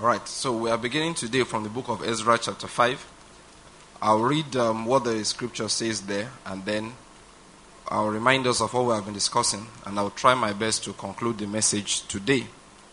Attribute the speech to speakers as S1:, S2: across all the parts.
S1: Alright, so we are beginning today from the book of Ezra chapter 5. I'll read what the scripture says there, and then I'll remind us of what we have been discussing, and I'll try my best to conclude the message today.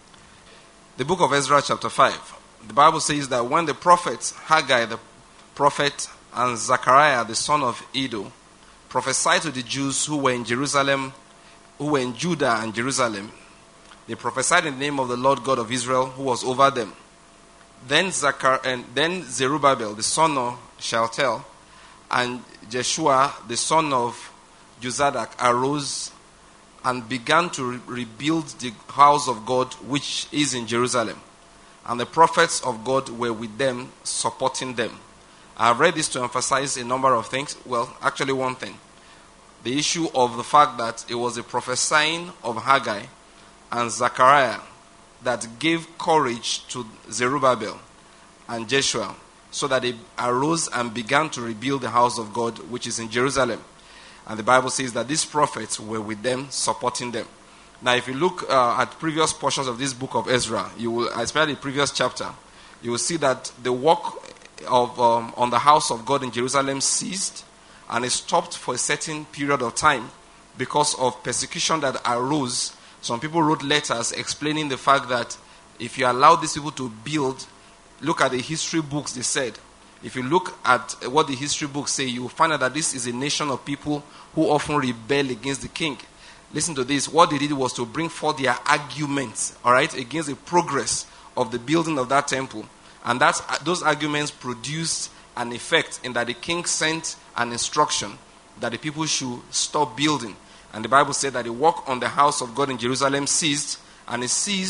S1: The book of Ezra chapter 5. The Bible says that when the prophets, Haggai the prophet and Zechariah the son of Iddo, prophesied to the Jews who were in Jerusalem, who were in Judah and Jerusalem, they prophesied in the name of the Lord God of Israel, who was over them. Then Zerubbabel, the son of Shealtiel, and Jeshua, the son of Jozadak, arose and began to rebuild the house of God, which is in Jerusalem. And the prophets of God were with them, supporting them. I have read this to emphasize a number of things. Well, actually one thing. The issue of the fact that it was the prophesying of Haggai and Zechariah that gave courage to Zerubbabel and Jeshua, so that they arose and began to rebuild the house of God, which is in Jerusalem. And the Bible says that these prophets were with them, supporting them. Now, if you look at previous portions of this book of Ezra, you will, especially the previous chapter, you will see that the work of on the house of God in Jerusalem ceased, and it stopped for a certain period of time because of persecution that arose. Some people wrote letters explaining the fact that if you allow these people to build, look at the history books, they said. If you look at what the history books say, you will find out that this is a nation of people who often rebel against the king. Listen to this. What they did was to bring forth their arguments, all right, against the progress of the building of that temple. And those arguments produced an effect in that the king sent an instruction that the people should stop building. And the Bible said that the work on the house of God in Jerusalem ceased, and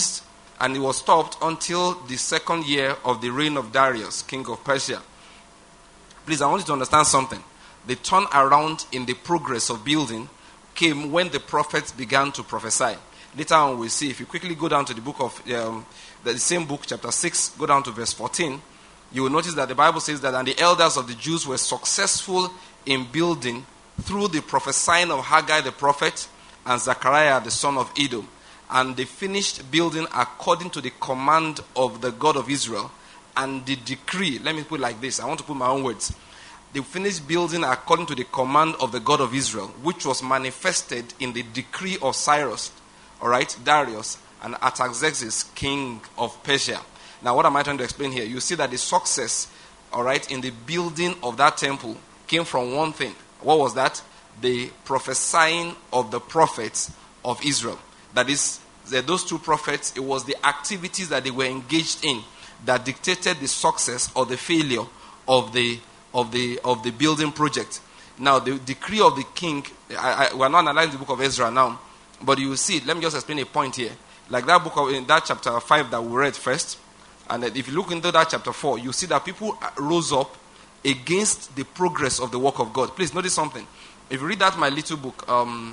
S1: it was stopped until the second year of the reign of Darius, king of Persia. Please, I want you to understand something. The turnaround in the progress of building came when the prophets began to prophesy. Later on we'll see, if you quickly go down to the book of, the same book, chapter 6, go down to verse 14, you will notice that the Bible says that, and the elders of the Jews were successful in building through the prophesying of Haggai the prophet and Zechariah the son of Iddo. And they finished building according to the command of the God of Israel and the decree. Let me put it like this. I want to put my own words. They finished building according to the command of the God of Israel, which was manifested in the decree of Cyrus, all right, Darius, and Artaxerxes, king of Persia. Now, what am I trying to explain here? You see that the success, all right, in the building of that temple came from one thing. What was that? The prophesying of the prophets of Israel. That is, those two prophets, it was the activities that they were engaged in that dictated the success or the failure of the building project. Now, the decree of the king, we are not analyzing the book of Ezra now, but you will see it. Let me just explain a point here. Like that book in that chapter 5 that we read first, and if you look into that chapter 4, you see that people rose up against the progress of the work of God. Please notice something. If you read that my little book,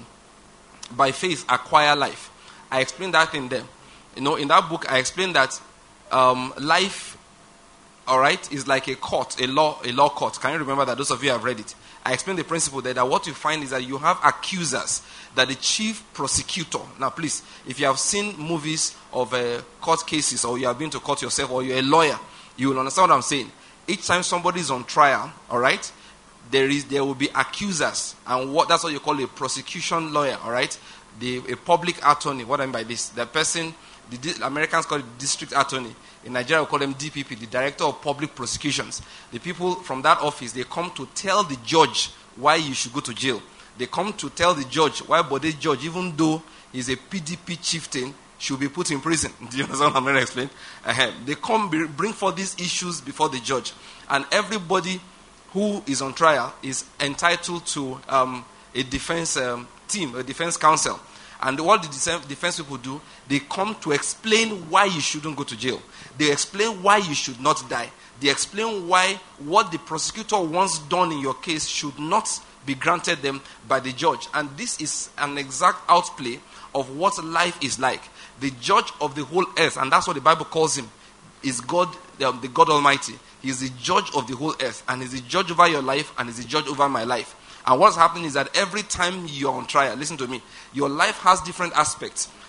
S1: By Faith Acquire Life, I explained that in there. You know, in that book I explained that life, all right, is like a court, a law court. Can you remember that? Those of you have read it. I explained the principle there, that what you find is that you have accusers, that the chief prosecutor. Now please, if you have seen movies of court cases, or you have been to court yourself, or you're a lawyer, you will understand what I'm saying. Each time somebody is on trial, all right, there will be accusers, and that's what you call a prosecution lawyer, all right, a public attorney. What I mean by this, the person, the Americans call it district attorney. In Nigeria, we call them DPP, the Director of Public Prosecutions. The people from that office, they come to tell the judge why you should go to jail. They come to tell the judge why Bode Judge, even though he's a PDP chieftain, should be put in prison. Do you understand what I'm going to explain? They come bring forth these issues before the judge. And everybody who is on trial is entitled to a defense team, a defense counsel. And what the defense people do, they come to explain why you shouldn't go to jail. They explain why you should not die. They explain why what the prosecutor wants done in your case should not be granted them by the judge. And this is an exact outplay of what life is like. The judge of the whole earth, and that's what the Bible calls him, is God, the God Almighty. He is the judge of the whole earth, and he's the judge over your life, and he's the judge over my life. And what's happening is that every time you're on trial, listen to me, your life has different aspects.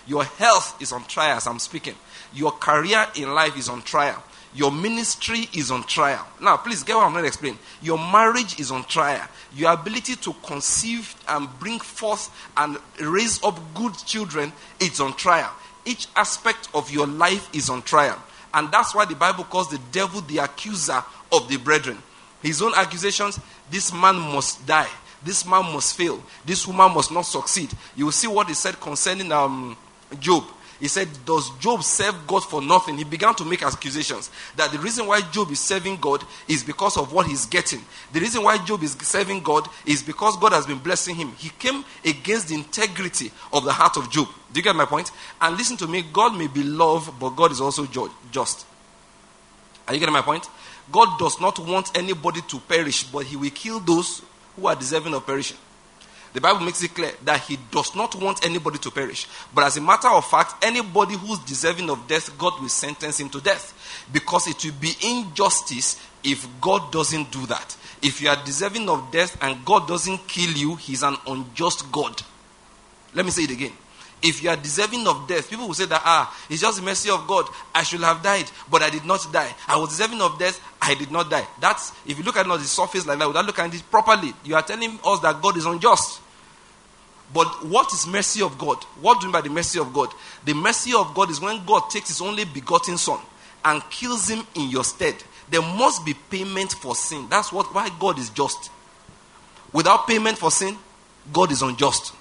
S1: Your health is on trial as I'm speaking. Your career in life is on trial. Your ministry is on trial. Now, please get what I'm going to explain. Your marriage is on trial. Your ability to conceive and bring forth and raise up good children is on trial. Each aspect of your life is on trial. And that's why the Bible calls the devil the accuser of the brethren. His own accusations, this man must die. This man must fail. This woman must not succeed. You will see what he said concerning Job. He said, does Job serve God for nothing? He began to make accusations that the reason why Job is serving God is because of what he's getting. The reason why Job is serving God is because God has been blessing him. He came against the integrity of the heart of Job. Do you get my point? And listen to me, God may be love, but God is also just. Are you getting my point? God does not want anybody to perish, but he will kill those who are deserving of perishing. The Bible makes it clear that he does not want anybody to perish. But as a matter of fact, anybody who's deserving of death, God will sentence him to death. Because it will be injustice if God doesn't do that. If you are deserving of death and God doesn't kill you, he's an unjust God. Let me say it again. If you are deserving of death, people will say that, it's just the mercy of God. I should have died, but I did not die. I was deserving of death, I did not die. That's, if you look at it on the surface like that, without looking at it properly, you are telling us that God is unjust. But what is mercy of God? What do you mean by the mercy of God? The mercy of God is when God takes his only begotten son and kills him in your stead. There must be payment for sin. That's why God is just. Without payment for sin, God is unjust.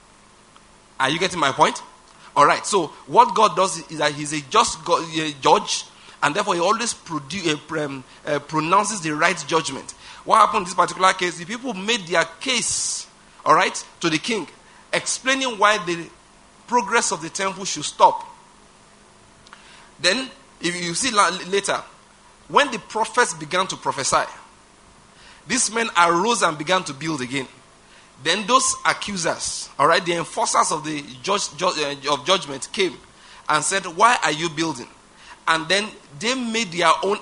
S1: Are you getting my point? All right. So what God does is that he's a just judge, and therefore he always pronounces the right judgment. What happened in this particular case? The people made their case, all right, to the king, explaining why the progress of the temple should stop. Then, if you see later, when the prophets began to prophesy, these men arose and began to build again. Then those accusers, all right, the enforcers of the of judgment came and said, why are you building? And then they made their own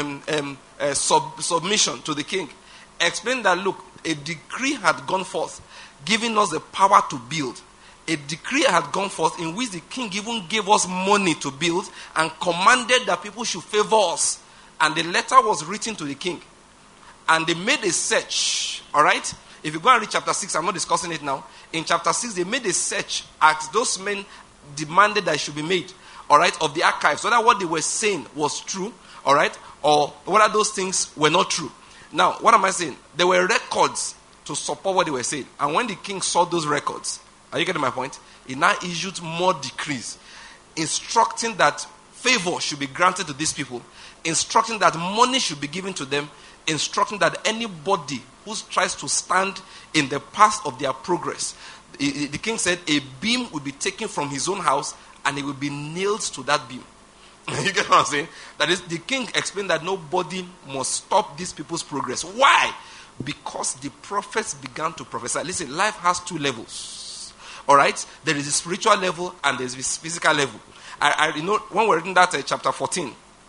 S1: submission to the king. Explained that, look, a decree had gone forth, giving us the power to build. A decree had gone forth in which the king even gave us money to build and commanded that people should favor us. And the letter was written to the king. And they made a search, all right? If you go and read chapter 6, I'm not discussing it now. In chapter 6, they made a search as those men demanded that it should be made, all right, of the archives, so that what they were saying was true, all right, or whether those things were not true. Now, what am I saying? There were records to support what they were saying. And when the king saw those records, are you getting my point? He now issued more decrees, instructing that favor should be granted to these people, instructing that money should be given to them, instructing that anybody who tries to stand in the path of their progress, the king said a beam will be taken from his own house and it will be nailed to that beam. You get what I'm saying? That is, the king explained that nobody must stop these people's progress. Why? Because the prophets began to prophesy. Listen, life has two levels. All right? There is a spiritual level and there is a physical level. When we're reading that chapter 14,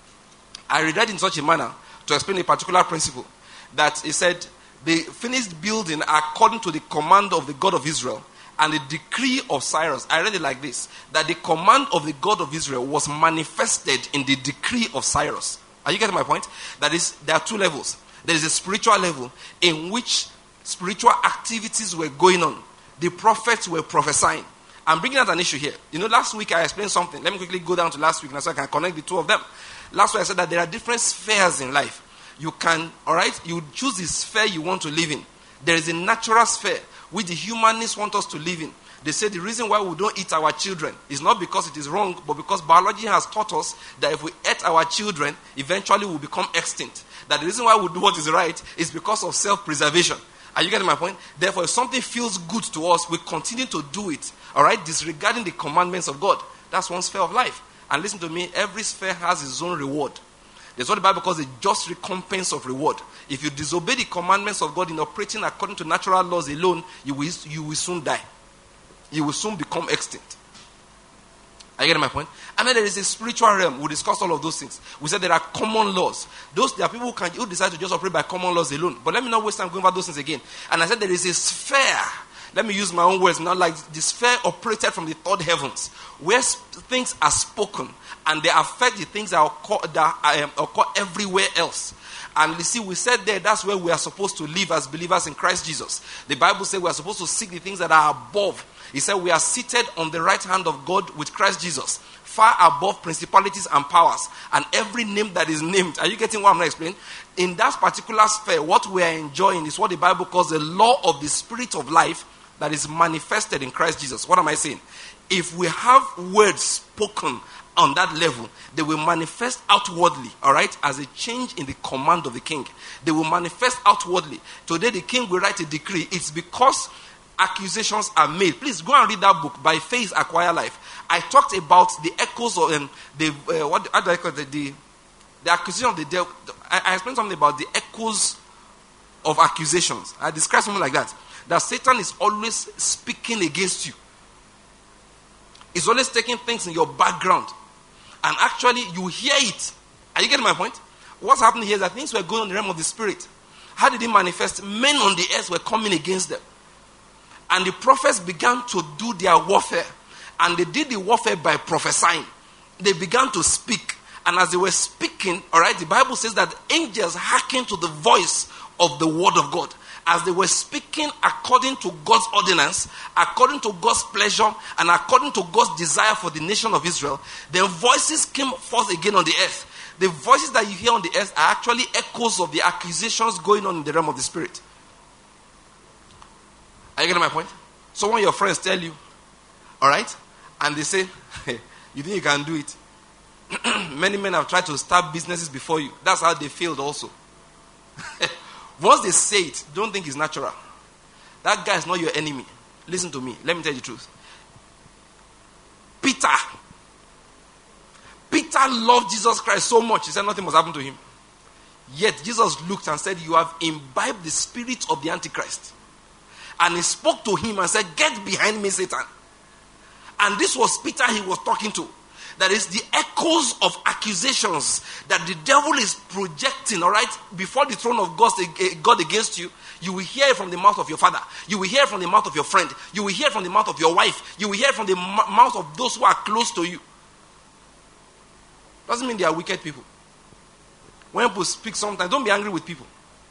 S1: I read that in such a manner to explain a particular principle. That he said, they finished building according to the command of the God of Israel and the decree of Cyrus. I read it like this, that the command of the God of Israel was manifested in the decree of Cyrus. Are you getting my point? That is, there are two levels. There is a spiritual level in which spiritual activities were going on. The prophets were prophesying. I'm bringing out an issue here. You know, last week I explained something. Let me quickly go down to last week so I can connect the two of them. Last week I said that there are different spheres in life. You can, all right, you choose the sphere you want to live in. There is a natural sphere which the humanists want us to live in. They say the reason why we don't eat our children is not because it is wrong, but because biology has taught us that if we eat our children, eventually we'll become extinct. That the reason why we do what is right is because of self-preservation. Are you getting my point? Therefore, if something feels good to us, we continue to do it, all right, disregarding the commandments of God. That's one sphere of life. And listen to me, every sphere has its own reward. That's what the Bible calls the just recompense of reward. If you disobey the commandments of God in operating according to natural laws alone, you will soon die. You will soon become extinct. Are you getting my point? And then there is a spiritual realm. We discussed all of those things. We said there are common laws. There are people who decide to just operate by common laws alone. But let me not waste time going over those things again. And I said there is a sphere. let me use my own words now, like the sphere operated from the third heavens, where things are spoken and they affect the things that occur everywhere else. And you see, we said there, that's where we are supposed to live as believers in Christ Jesus. The Bible says we are supposed to seek the things that are above. He said we are seated on the right hand of God with Christ Jesus, far above principalities and powers and every name that is named. Are you getting what I'm going to explain? In that particular sphere, what we are enjoying is what the Bible calls the law of the spirit of life that is manifested in Christ Jesus. What am I saying? If we have words spoken on that level, they will manifest outwardly, all right, as a change in the command of the king. They will manifest outwardly. Today the king will write a decree. It's because accusations are made. Please go and read that book, By Faith Acquire Life. I talked about the echoes of the accusation of the devil. I explained something about the echoes of accusations. I described something like that. That Satan is always speaking against you. He's always taking things in your background. And actually, you hear it. Are you getting my point? What's happening here is that things were going on in the realm of the spirit. How did it manifest? Men on the earth were coming against them. And the prophets began to do their warfare. And they did the warfare by prophesying. They began to speak. And as they were speaking, all right, the Bible says that angels hearkened to the voice of the word of God. As they were speaking according to God's ordinance, according to God's pleasure, and according to God's desire for the nation of Israel, their voices came forth again on the earth. The voices that you hear on the earth are actually echoes of the accusations going on in the realm of the spirit. Are you getting my point? So when your friends tell you, all right, and they say, hey, you think you can do it? Many men have tried to start businesses before you. That's how they failed also. Once they say it, don't think it's natural. That guy is not your enemy. Listen to me. Let me tell you the truth. Peter loved Jesus Christ so much, he said nothing must happen to him. Yet Jesus looked and said, you have imbibed the spirit of the Antichrist. And he spoke to him and said, get behind me, Satan. And this was Peter he was talking to. That is the echoes of accusations that the devil is projecting, all right, before the throne of God against you. You will hear it from the mouth of your father. You will hear it from the mouth of your friend. You will hear it from the mouth of your wife. You will hear it from the mouth of those who are close to you. Doesn't mean they are wicked people. When people speak sometimes, don't be angry with people.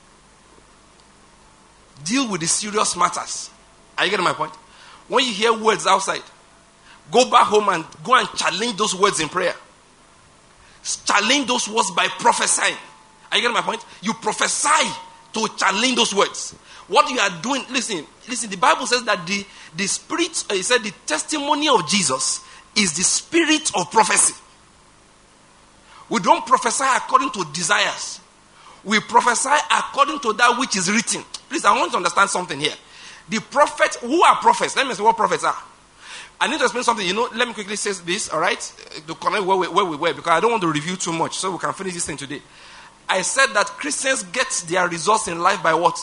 S1: Deal with the serious matters. Are you getting my point? When you hear words outside, go back home and go and challenge those words in prayer. Challenge those words by prophesying. Are you getting my point? You prophesy to challenge those words. What you are doing, listen, the Bible says that the spirit, he said the testimony of Jesus is the spirit of prophecy. We don't prophesy according to desires. We prophesy according to that which is written. Please, I want to understand something here. The prophets, who are prophets? Let me say what prophets are. I need to explain something. Let me quickly say this, all right? To connect where we were, because I don't want to review too much, so we can finish this thing today. I said that Christians get their results in life by what?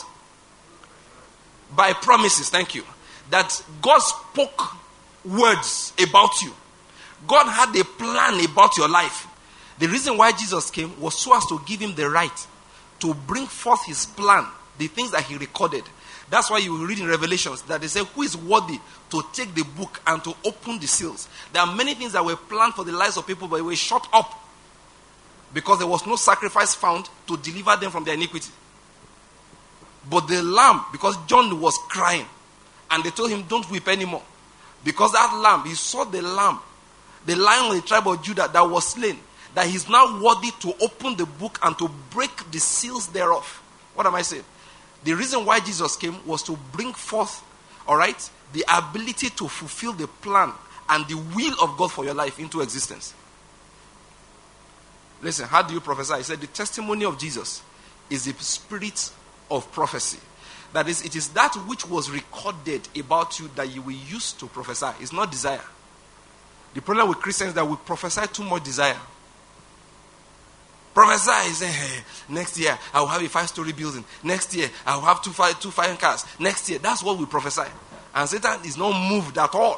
S1: By promises, thank you. That God spoke words about you. God had a plan about your life. The reason why Jesus came was so as to give him the right to bring forth his plan, the things that he recorded. That's why you read in Revelations that they say, who is worthy to take the book and to open the seals? There are many things that were planned for the lives of people, but they were shut up because there was no sacrifice found to deliver them from their iniquity. But the lamb, because John was crying, and they told him, don't weep anymore. Because that lamb, he saw the lamb, the lion of the tribe of Judah that was slain, that he's now worthy to open the book and to break the seals thereof. What am I saying? The reason why Jesus came was to bring forth, all right, the ability to fulfill the plan and the will of God for your life into existence. Listen, how do you prophesy? He said the testimony of Jesus is the spirit of prophecy. That is, it is that which was recorded about you that you will use to prophesy. It's not desire. The problem with Christians is that we prophesy too much desire. Prophesy, say, hey, next year I will have a 5-story building. Next year I will have two fine cars. Next year, that's what we prophesy. And Satan is not moved at all.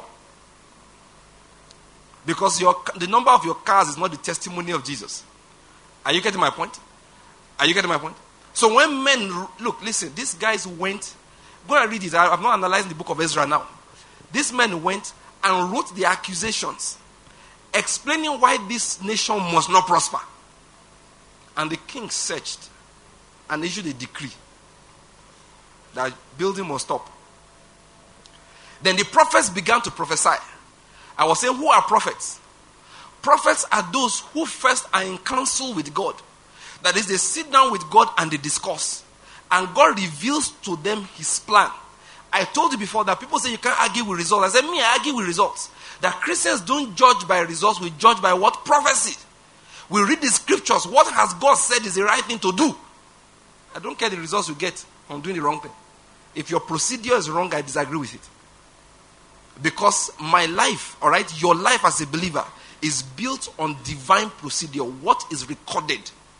S1: Because the number of your cars is not the testimony of Jesus. Are you getting my point? Are you getting my point? So when men, look, listen, these guys went Go and read it. I'm not analyzing the book of Ezra now. This man went and wrote the accusations, explaining why this nation must not prosper. And the king searched and issued a decree that building must stop. Then the prophets began to prophesy. I was saying, who are prophets? Prophets are those who first are in counsel with God. That is, they sit down with God and they discuss. And God reveals to them his plan. I told you before that people say you can't argue with results. I said, I argue with results. That Christians don't judge by results, we judge by what? Prophecy. We read the scriptures. What has God said is the right thing to do? I don't care the results you get from doing the wrong thing. If your procedure is wrong, I disagree with it. Because my life, all right, your life as a believer is built on divine procedure. What is recorded?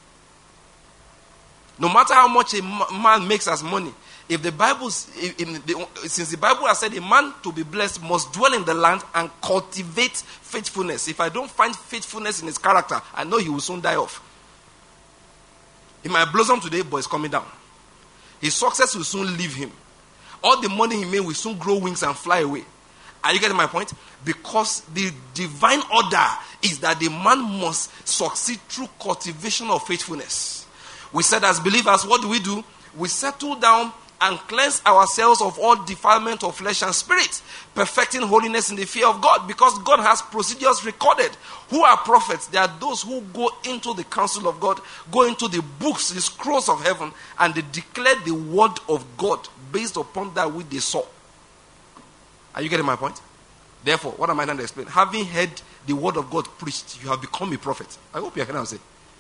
S1: No matter how much a man makes as money, if the Bible, since the Bible has said a man to be blessed must dwell in the land and cultivate faithfulness. If I don't find faithfulness in his character, I know he will soon die off. He might blossom today, but it's coming down. His success will soon leave him. All the money he made will soon grow wings and fly away. Are you getting my point? Because the divine order is that the man must succeed through cultivation of faithfulness. We said as believers, what do? We settle down and cleanse ourselves of all defilement of flesh and spirit, perfecting holiness in the fear of God, because God has procedures recorded. Who are prophets? They are those who go into the counsel of God, go into the books, the scrolls of heaven, and they declare the word of God based upon that which they saw. Are you getting my point? Therefore, what am I trying to explain? Having heard the word of God preached, you have become a prophet. I hope you can say.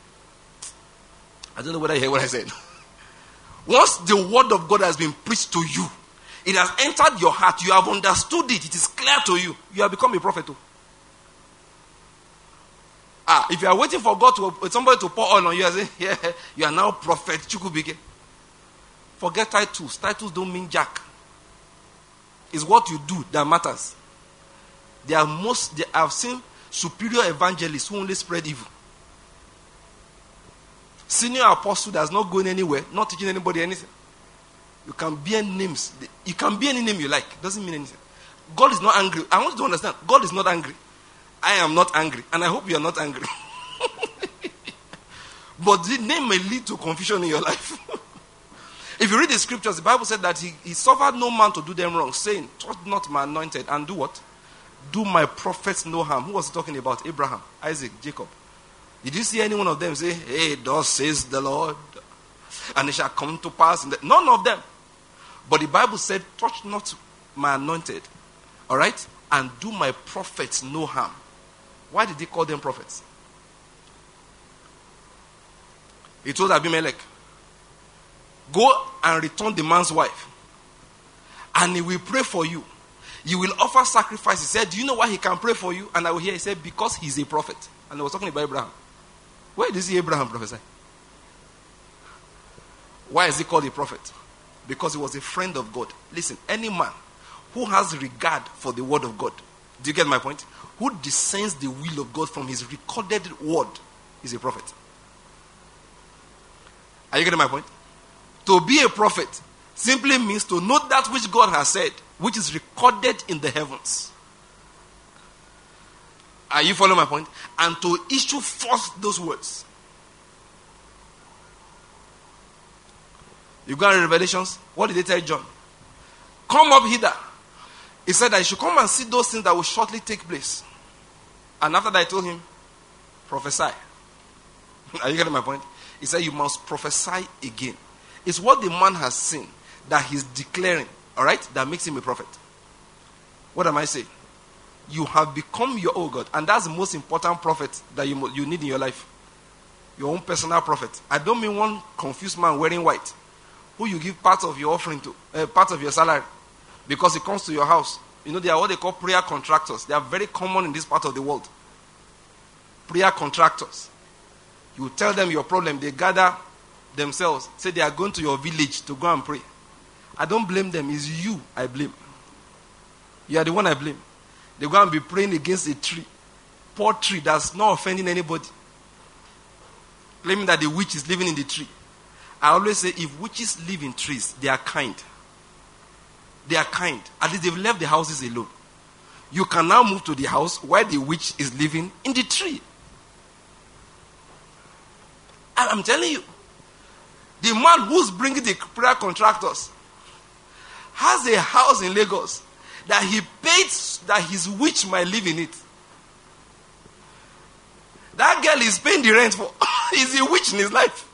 S1: I don't know whether you hear what I said. Once the word of God has been preached to you, it has entered your heart, you have understood it, it is clear to you, you have become a prophet too. If you are waiting for God somebody to pour oil on you and say, yeah, you are now prophet Chukubike. Forget titles. Titles don't mean jack. It's what you do that matters. I've seen superior evangelists who only spread evil. Senior apostle that's not going anywhere, not teaching anybody anything. You can bear names. You can be any name you like. It doesn't mean anything. God is not angry. I want you to understand. God is not angry. I am not angry. And I hope you are not angry. But the name may lead to confusion in your life. If you read the scriptures, the Bible said that he suffered no man to do them wrong, saying, touch not my anointed, and do what? Do my prophets no harm. Who was he talking about? Abraham, Isaac, Jacob. Did you see any one of them say, hey, thus says the Lord, and it shall come to pass? None of them. But the Bible said, touch not my anointed, all right, and do my prophets no harm. Why did he call them prophets? He told Abimelech, go and return the man's wife, and he will pray for you. You will offer sacrifice. He said, do you know why he can pray for you? And I will hear, he said, because he's a prophet. And I was talking about Abraham. Where did you see Abraham prophesy? Why is he called a prophet? Because he was a friend of God. Listen, any man who has regard for the word of God, do you get my point? Who discerns the will of God from his recorded word is a prophet. Are you getting my point? To be a prophet simply means to know that which God has said, which is recorded in the heavens. Are you following my point? And to issue forth those words. You go in Revelations. What did they tell John? Come up hither. He said that you should come and see those things that will shortly take place. And after that, I told him, prophesy. Are you getting my point? He said you must prophesy again. It's what the man has seen that he's declaring, all right, that makes him a prophet. What am I saying? You have become your own God. And that's the most important prophet that you need in your life. Your own personal prophet. I don't mean one confused man wearing white, who you give part of your offering to, part of your salary, because he comes to your house. You know, they are what they call prayer contractors. They are very common in this part of the world. Prayer contractors. You tell them your problem, they gather themselves, say they are going to your village to go and pray. I don't blame them, it's you I blame. You are the one I blame. They go and be praying against a tree, poor tree that's not offending anybody, claiming that the witch is living in the tree. I always say, if witches live in trees, they are kind. They are kind. At least they've left the houses alone. You can now move to the house where the witch is living in the tree. And I'm telling you, the man who's bringing the prayer contractors has a house in Lagos that he paid that his witch might live in it. That girl is paying the rent for. He's a witch in his life.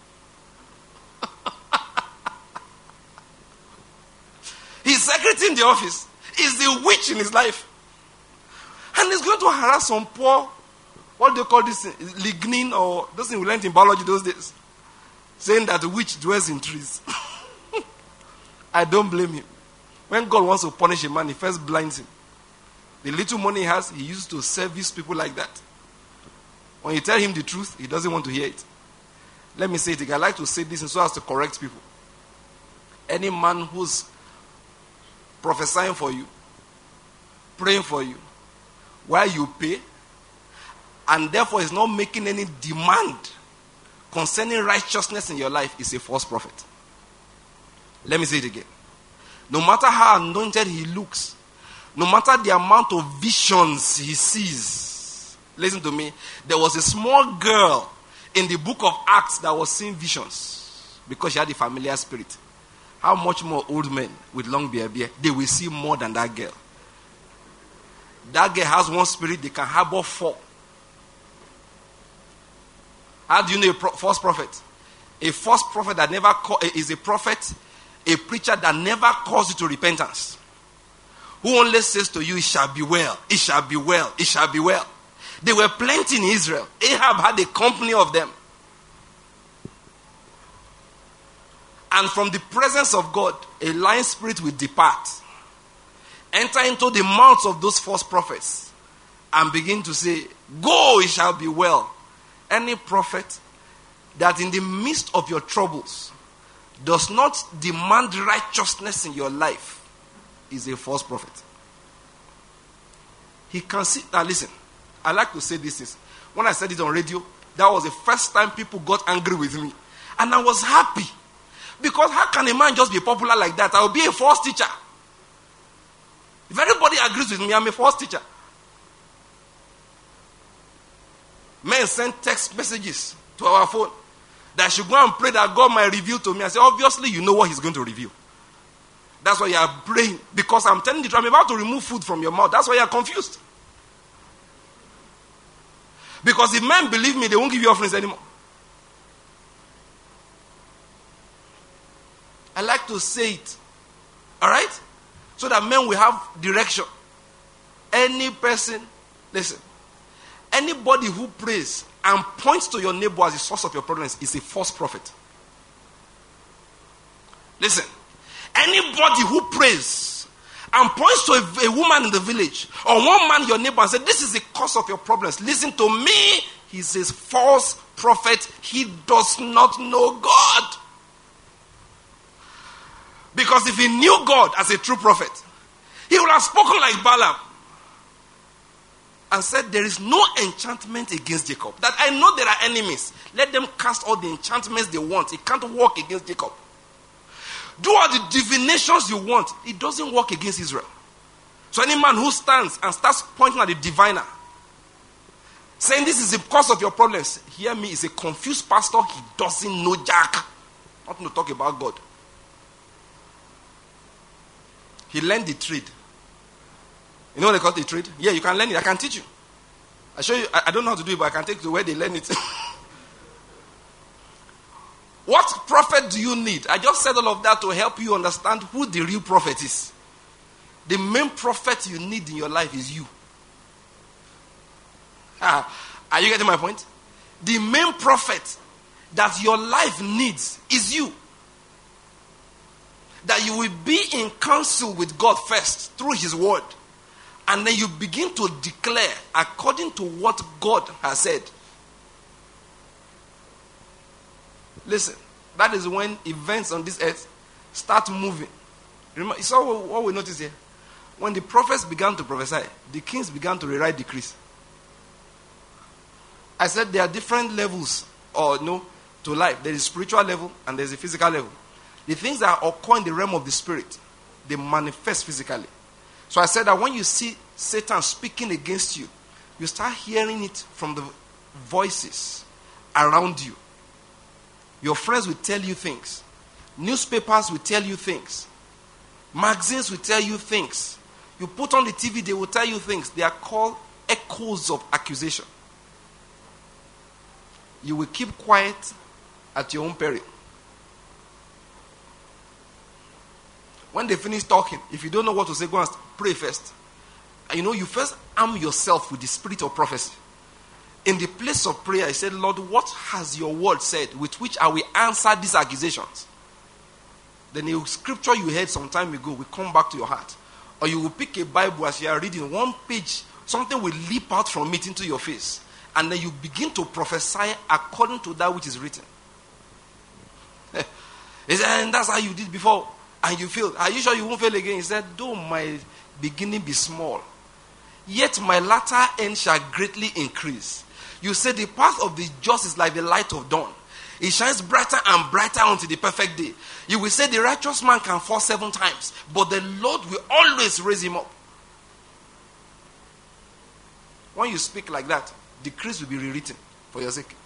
S1: He's secretary in the office. He's the witch in his life. And he's going to harass some poor, what do you call this? Lignin, or those things we learned in biology those days. Saying that the witch dwells in trees. I don't blame him. When God wants to punish a man, he first blinds him. The little money he has, he used to service people like that. When you tell him the truth, he doesn't want to hear it. Let me say it again. I like to say this so as to correct people. Any man who's prophesying for you, praying for you, while you pay, and therefore is not making any demand concerning righteousness in your life, is a false prophet. Let me say it again. No matter how anointed he looks, no matter the amount of visions he sees, listen to me, there was a small girl in the book of Acts that was seeing visions because she had a familiar spirit. How much more old men with long beard, they will see more than that girl. That girl has one spirit, they can harbor four. How do you know a false prophet? A false prophet that never is a prophet, a preacher that never calls you to repentance. Who only says to you, it shall be well, it shall be well, it shall be well. They were plenty in Israel. Ahab had a company of them. And from the presence of God, a lying spirit will depart. Enter into the mouths of those false prophets and begin to say, go, it shall be well. Any prophet that in the midst of your troubles does not demand righteousness in your life is a false prophet. He can see. Now listen, I like to say this. When I said it on radio, that was the first time people got angry with me. And I was happy. Because how can a man just be popular like that? I will be a false teacher. If everybody agrees with me, I'm a false teacher. Men send text messages to our phone that I should go and pray that God might reveal to me. I say, obviously you know what he's going to reveal. That's why you are praying. Because I'm telling you, I'm about to remove food from your mouth. That's why you are confused. Because if men believe me, they won't give you offerings anymore. I like to say it. Alright? So that men will have direction. Any person, listen, anybody who prays and points to your neighbor as the source of your problems is a false prophet. Listen, anybody who prays and points to a woman in the village or one man, your neighbor, and says, this is the cause of your problems, listen to me, he's a false prophet. He does not know God. Because if he knew God as a true prophet, he would have spoken like Balaam and said, there is no enchantment against Jacob. That I know there are enemies. Let them cast all the enchantments they want. It can't work against Jacob. Do all the divinations you want. It doesn't work against Israel. So any man who stands and starts pointing at the diviner, saying this is the cause of your problems, hear me, is a confused pastor. He doesn't know Jack. Nothing to talk about God. He learned the trade. You know what they call the trade? Yeah, you can learn it. I can teach you. I show you. I don't know how to do it, but I can take you to where they learn it. What prophet do you need? I just said all of that to help you understand who the real prophet is. The main prophet you need in your life is you. Are you getting my point? The main prophet that your life needs is you. That you will be in counsel with God first through his word. And then you begin to declare according to what God has said. Listen, that is when events on this earth start moving. Remember, you saw what we noticed here? When the prophets began to prophesy, the kings began to rewrite decrees. I said there are different levels to life. There is a spiritual level and there is a physical level. The things that occur in the realm of the spirit, they manifest physically. So I said that when you see Satan speaking against you, you start hearing it from the voices around you. Your friends will tell you things. Newspapers will tell you things. Magazines will tell you things. You put on the TV, they will tell you things. They are called echoes of accusation. You will keep quiet at your own peril. When they finish talking, if you don't know what to say, go and pray first. And you first arm yourself with the spirit of prophecy. In the place of prayer, I said, Lord, what has your word said with which I will answer these accusations? Then the scripture you heard some time ago will come back to your heart. Or you will pick a Bible as you are reading one page, something will leap out from it into your face. And then you begin to prophesy according to that which is written. He said, and that's how you did before. And you failed. Are you sure you won't fail again? He said, though my beginning be small, yet my latter end shall greatly increase. You say the path of the just is like the light of dawn. It shines brighter and brighter until the perfect day. You will say the righteous man can fall 7 times, but the Lord will always raise him up. When you speak like that, decrees will be rewritten for your sake.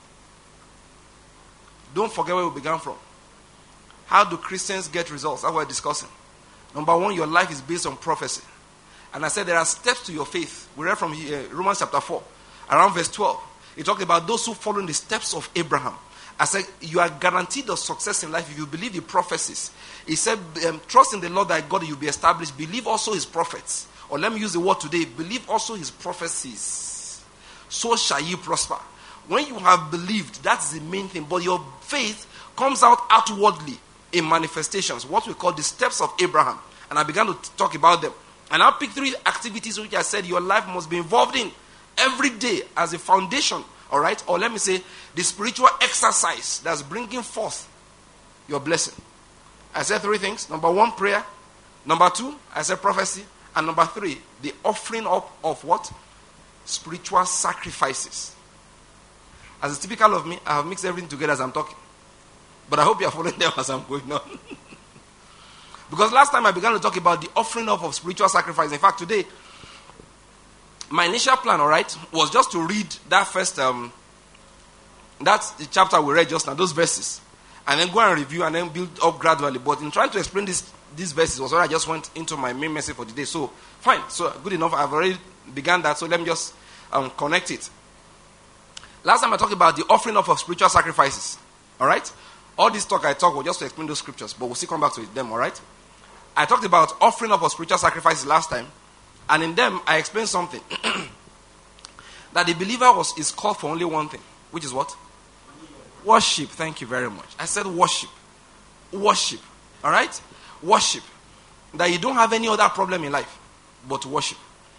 S1: Don't forget where we began from. How do Christians get results? That's what we're discussing. Number 1, your life is based on prophecy. And I said there are steps to your faith. We read from Romans chapter 4, around verse 12. It talked about those who follow in the steps of Abraham. I said, you are guaranteed of success in life if you believe the prophecies. He said, trust in the Lord thy God, you'll be established. Believe also his prophets. Or let me use the word today, believe also his prophecies. So shall you prosper. When you have believed, that's the main thing. But your faith comes out outwardly in manifestations. What we call the steps of Abraham. And I began to talk about them. And I'll pick 3 activities which I said your life must be involved in every day as a foundation. All right? Or let me say, the spiritual exercise that's bringing forth your blessing. I said 3 things. Number 1, prayer. Number 2, I said prophecy. And number 3, the offering up of what? Spiritual sacrifices. As is typical of me, I have mixed everything together as I'm talking. But I hope you are following them as I'm going on. Because last time I began to talk about the offering up of spiritual sacrifice. In fact, today, my initial plan, all right, was just to read that first, that's the chapter we read just now, those verses. And then go and review and then build up gradually. But in trying to explain these verses was where I just went into my main message for today. So, fine. So, good enough. I've already begun that. So, let me just connect it. Last time I talked about the offering up of spiritual sacrifices. All right? All this talk I talk was just to explain those scriptures. But we'll still come back to them, all right? I talked about offering up of spiritual sacrifices last time. And in them, I explained something. That the believer is called for only one thing. Which is what? Worship. Thank you very much. I said worship. Worship. All right? Worship. That you don't have any other problem in life but worship.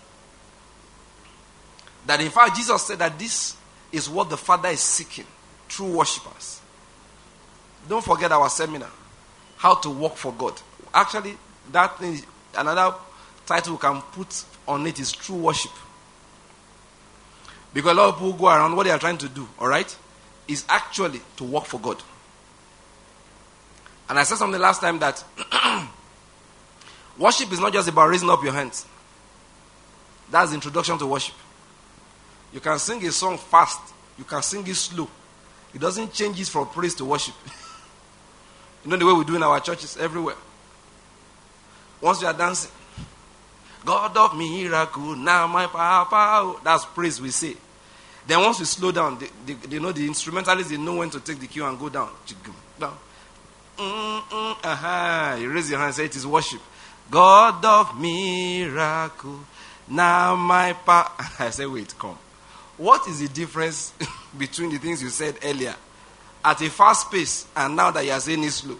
S1: That in fact, Jesus said that this is what the Father is seeking. True worshippers. Don't forget our seminar. How to work for God. Actually, that thing, another title we can put on it is true worship. Because a lot of people go around, what they are trying to do, all right, is actually to work for God. And I said something last time that worship is not just about raising up your hands. That's the introduction to worship. You can sing a song fast. You can sing it slow. It doesn't change it from praise to worship. You know the way we do in our churches everywhere. Once you are dancing, God of miracle, now my papa. That's praise we say. Then once we slow down, they know the instrumentalists, they know when to take the cue and go down. Down. You raise your hand and say it is worship. God of miracle, now my papa. I say, wait, come. What is the difference between the things you said earlier at a fast pace and now that you are saying it slow?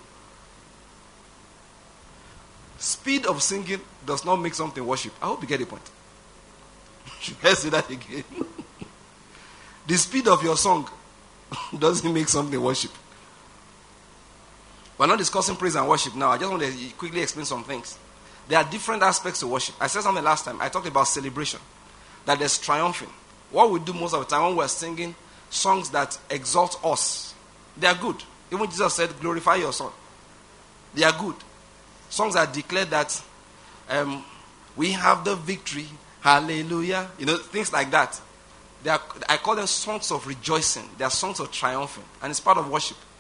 S1: Speed of singing does not make something worship. I hope you get the point. Should I say that again? The speed of your song doesn't make something worship. We're not discussing praise and worship now. I just want to quickly explain some things. There are different aspects to worship. I said something last time. I talked about celebration. That there's triumphing. What we do most of the time when we're singing songs that exalt us, they are good. Even Jesus said, glorify your son. They are good. Songs that declare that We have the victory. Hallelujah. Things like that. I call them songs of rejoicing. They are songs of triumphing. And it's part of worship.